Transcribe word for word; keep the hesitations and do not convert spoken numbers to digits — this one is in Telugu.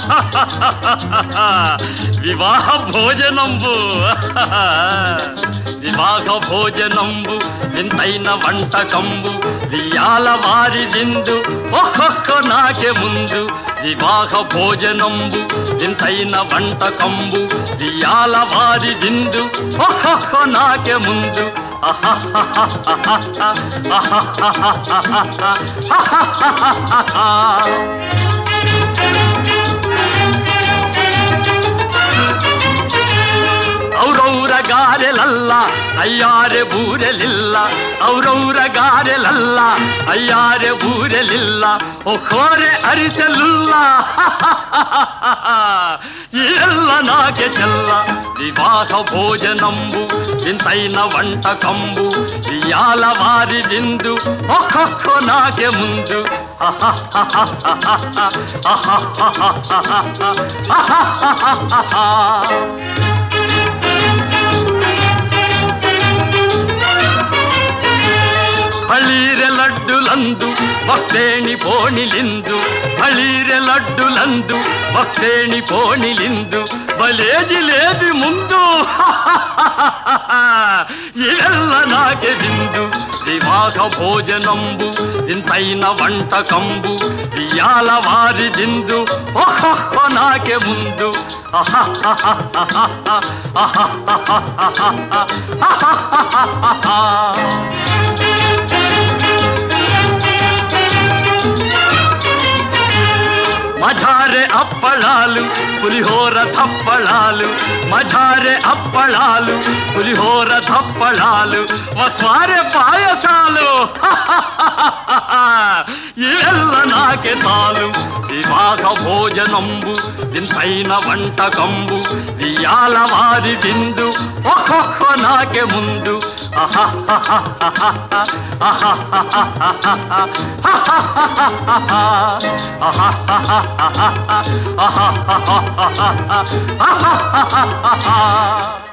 వివాహ భోజనంబు వివాహ భోజనంబు వింతైన వంటకంబు వియాల వారి విందు ఒక్కొక్క నాకే ముందు వివాహ భోజనంబు వింతైన వంటకంబు వియాల వారి విందు ఒక్కొక్క నాకే ముందు ಔರೌರ ಗಾರೆಲಲ್ಲ ಅಯ್ಯಾರೆ ಬೂರೆಲಿಲ್ಲ ಔರೌರ ಗಾರೆಲಲ್ಲ ಅಯ್ಯಾರೆ ಬೂರೆಲಿಲ್ಲ ಒಖೋರೆ ಅರಿಸಲಿಲ್ಲ ಎಲ್ಲ ನಾಗೆ ಚೆಲ್ಲ ವಿವಾಹ ಭೋಜನಂಬು ವಿಂತೈನ వంటకంబు వియాల వారి విందు ఒక్కొక్క నాకే ముందు ಹಳೀರೆ ಲಡ್ಡುಲಂದು ಭಕ್ತೇಣಿ ಪೋಣಿಲಿಂದು ಹಳೀರೆ ಲಡ್ಡುಲಂದು ಭಕ್ತೇಣಿ ಪೋಣಿಲಿಂದು ಬಲೇ ಜಿಲೇಬಿ ಮುಂದು ಇವೆಲ್ಲ ನಾಗೆ ಬಿಂದು ವಿವಾಹ ಭೋಜನಂಬು ಇಂತೈನ వంటకంబు వియాల వారి విందు ఒక్కొక్క నాకే ముందు మజారే అప్పళాలు పులిహోర థప్పళాలు మజారే అప్పళాలు పులిహోర థప్పళాలు వస్వారే పాయసాలు ఇవెల్ల నాకే తాలు వివాహ భోజనంబు వింతైన వంటకంబు వియాల వారి విందు ఒక్కొక్క నాకే ముందు ఆహా